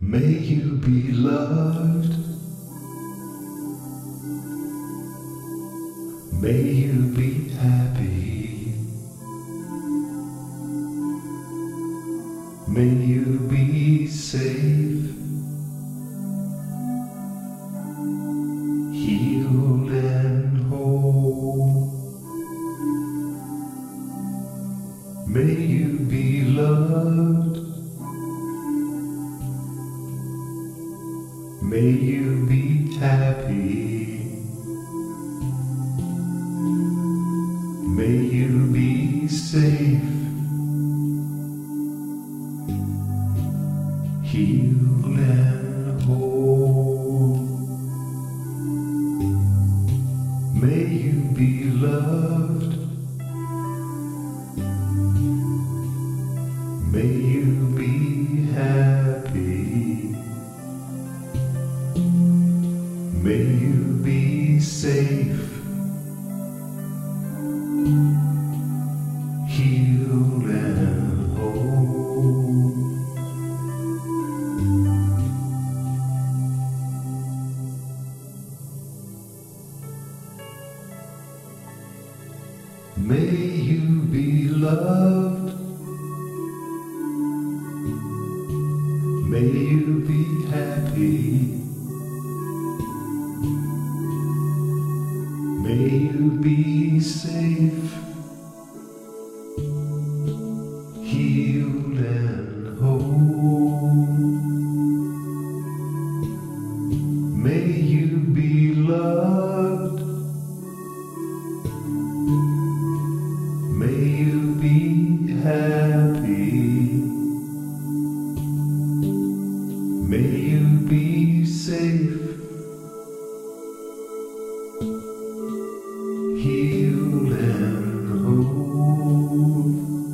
May you be loved. May you be happy. May you be safe, healed and whole. May you be loved. May you be happy. May you be safe, healed and whole. May you be loved. May you be happy. May you be safe, healed and whole. May you be loved. May you be happy. May you be safe, healed and whole. May you be loved. May you be happy. May you be safe, healed and whole.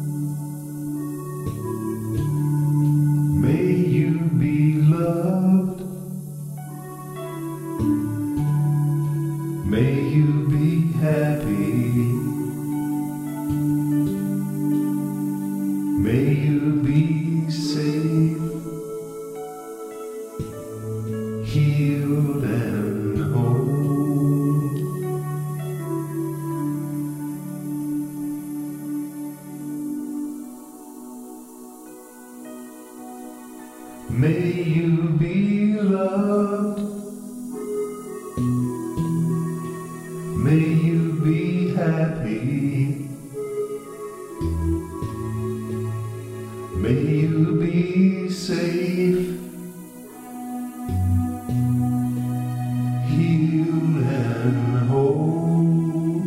May you be loved. May you be happy. May you be safe, healed and whole. May you be loved. May you be happy. May you be safe, healed and whole.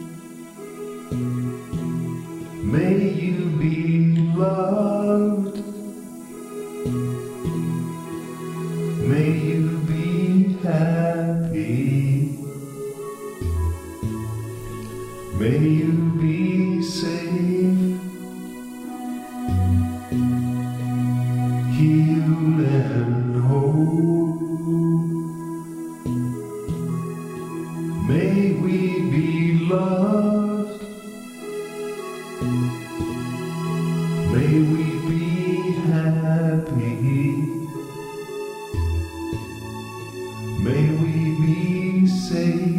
May you be loved. May you be happy. May you be safe, healed and whole. May we be loved. May we be happy. May we be safe,